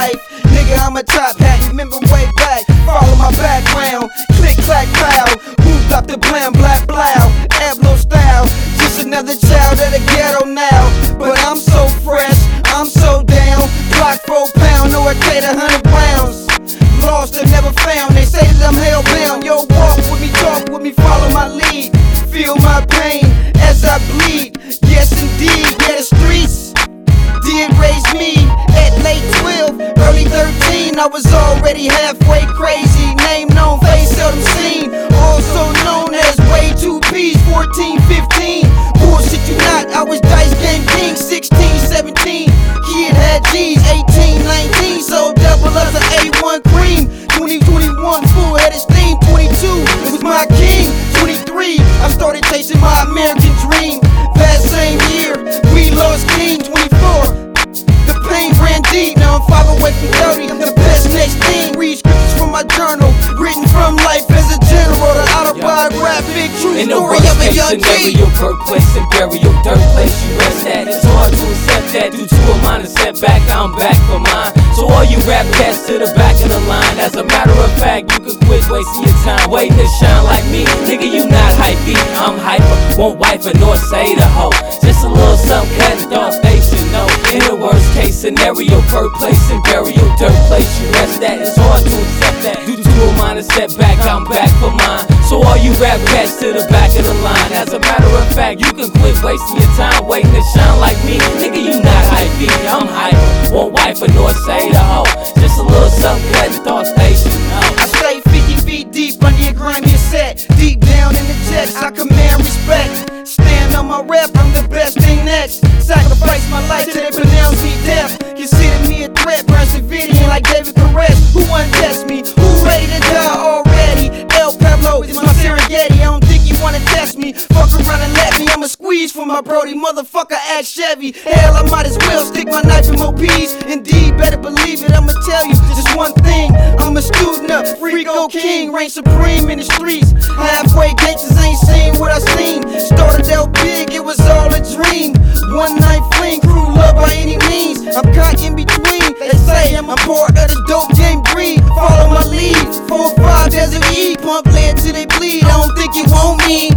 life. Nigga, I'm a top hat, remember way back. Follow my background, click, clack, pow. Whoop up the blam, black, blow. Ablo style, just another child of the ghetto now. But I'm so fresh, I'm so down. Block 4 pound, no arcade 100 pounds. Lost and never found, they say that I'm hellbound. Yo, walk with me, talk with me, follow my lead. Feel my pain as I bleed. Yes indeed, yeah, the streets did raise me at late 12, early 13. I was already halfway crazy. Name known, face seldom seen. Also known as way 2Ps, 14, 15. Bullshit you not, I was dice game king. 16, 17, kid had G's. 18, 19, so double as an A1 cream. 20, 21, full head of steam. 22, it was my king. 23, I started chasing my American dream. That same year, we lost king. 24, the pain ran deep. Now I'm 5 away from 30. I'm the best next thing. Read scriptures from my journal, written from life as a general. The autobiographic true story of a young king. Scenario, birth place and burial, dirt place you rest at. It's hard to accept that due to a minor setback. I'm back for mine. So all you rap cats to the back of the line. As a matter of fact, you can quit wasting your time waiting to shine like me. Nigga, you not hypey, I'm hyper. Won't wife her nor say the hoe. Just a little something cat and dog station, no. In the worst case scenario, birth place and burial, dirt place you rest at. It's hard to accept that due to a minor setback. I'm back for mine. So all you rap cats to the back of the line. As a matter of fact, you can quit wasting your time waiting to shine like me. Nigga, you not hypey, I'm hyper. Won't wife her nor say the hoe. Just a little something cat and dog station, no. I stay 50 feet deep under your grimy set. Deep down in the chest, I command respect. Stand on my rep, I'm the best thing next. Sacrifice my life till they pronounce me deaf. Consider me a threat, persevering like David Perez. Who untest me? Who ready to die already? El Pablo is my Serengeti. I don't think you wanna test me. Fuck around and let me, I'ma squeeze for my Brody. Motherfucker, act Chevy. Hell, I might as well stick my knife in Mope's. Indeed, better believe it, I'ma tell you just one thing. I'm a student of Freako King, reign supreme in the streets. Halfway gangsters ain't seen what I seen. Started out big, it was all a dream. One night fling, crew love by any means. I'm caught in between, they say I'm part of the dope game breed. Follow my lead, 4-5 Desert E. Pump lead till they bleed, I don't think you want me.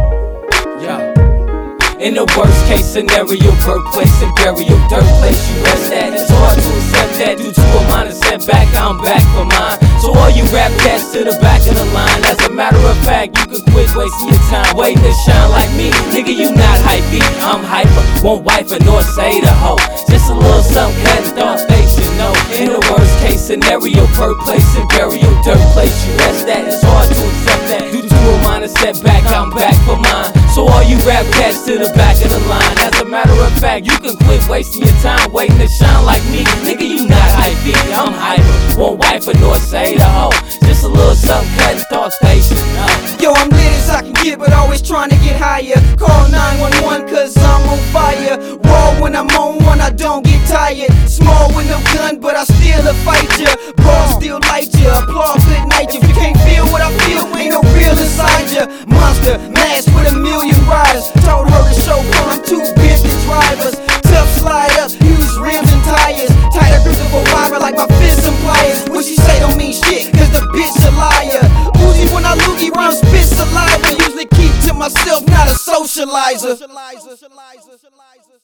Yeah. In the worst case scenario, birth place and burial, dirt place you rest at. It's hard to accept that due to a minor setback. I'm back for mine. So all you rap cats to the back of the line. As a matter of fact, you can quit wasting your time waiting to shine like me. Nigga, you not hypey, I'm hyper. Won't wife her nor say the hoe. Just a little something cat and dog station, no. In the worst case scenario, birth place and burial, dirt place you rest at. It's hard to accept that due to a minor setback. I'm back for mine. So all you rap cats to the back of the line. As a matter of fact, you can quit wasting your time waiting to shine like me. Nigga, you not hypey, I'm hyper. Won't wife her nor say the hoe. Just a little something cat and dog station, no. Yo, I'm lit as I can get, but always trying to get higher. Call 911 cause I'm on fire. Raw when I'm on one, I don't get tired. Small with no gun, but I still a fight ya. Broad still light ya, applaud good night. If you can't feel what I feel, ain't no real inside ya. Monster, masked with a million riders. Told her to show her I'm too big to drivers. Tough slide up, use rims and tires. Tighter grip of a wire like my fists and pliers. What she say don't mean shit, cause the bitch a liar. Uzi when I loogie round spit saliva. Usually keep to myself, not a socializer.